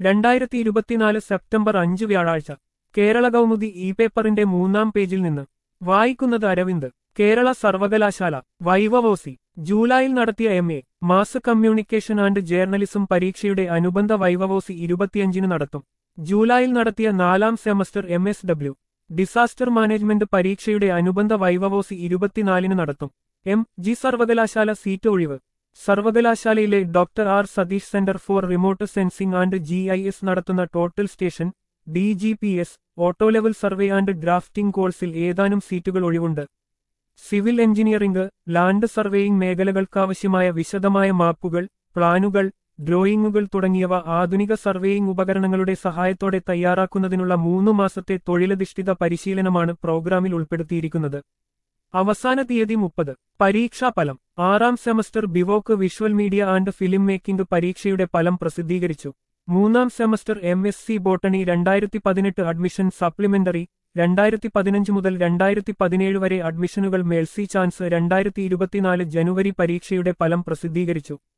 2024 September 5 വ്യാഴാഴ്ച Kerala Kaumudi E പേപ്പറിന്റെ 3-ാം പേജിൽ നിന്ന് വായിക്കുന്നത് അരവിന്ദ്. കേരള സർവകലാശാല വൈവവോസി ജൂലൈയിൽ നടത്തിയ MA mass communication and journalism പരീക്ഷയുടെ അനുബന്ധ വൈവവോസി 25-ന് നടത്തും. ജൂലൈയിൽ നടത്തിയ 4-ാം സെമസ്റ്റർ MSW ഡിസാസ്റ്റർ മാനേജ്മെന്റ് പരീക്ഷയുടെ അനുബന്ധ വൈവവോസി 24-ന് നടത്തും. MG സർവകലാശാല സീറ്റ് ഒഴിവ്. സർവകലാശാലയിലെ doctor R Satish centre for remote sensing and GIS നടത്തുന്ന total station DGPS auto level survey and drafting കോഴ്സിൽ ഏതാനും സീറ്റുകൾ ഒഴിവുണ്ട്. സിവിൽ എഞ്ചിനീയറിംഗ്, ലാൻഡ് സർവേയിംഗ് മേഖലകൾക്കാവശ്യമായ വിശദമായ മാപ്പുകൾ, പ്ലാനുകൾ, ഡ്രോയിങ്ങുകൾ തുടങ്ങിയവ ആധുനിക സർവേയിംഗ് ഉപകരണങ്ങളുടെ സഹായത്തോടെ തയ്യാറാക്കുന്നതിനുള്ള 3 മാസത്തെ തൊഴിലധിഷ്ഠിത പരിശീലനമാണ് പ്രോഗ്രാമിൽ ഉൾപ്പെടുത്തിയിരിക്കുന്നത്. അവസാന തീയതി 30. പരീക്ഷാഫലം. 6-ാം semester BVoc visual media and film making പരീക്ഷയുടെ ഫലം പ്രസിദ്ധീകരിച്ചു. 3-ാം semester MSc botany 2018 admission supplementary 2015 മുതൽ 2017 വരെ അഡ്മിഷനുകൾ മേഴ്സി ചാൻസ് 2024 ജനുവരി പരീക്ഷയുടെ ഫലം പ്രസിദ്ധീകരിച്ചു.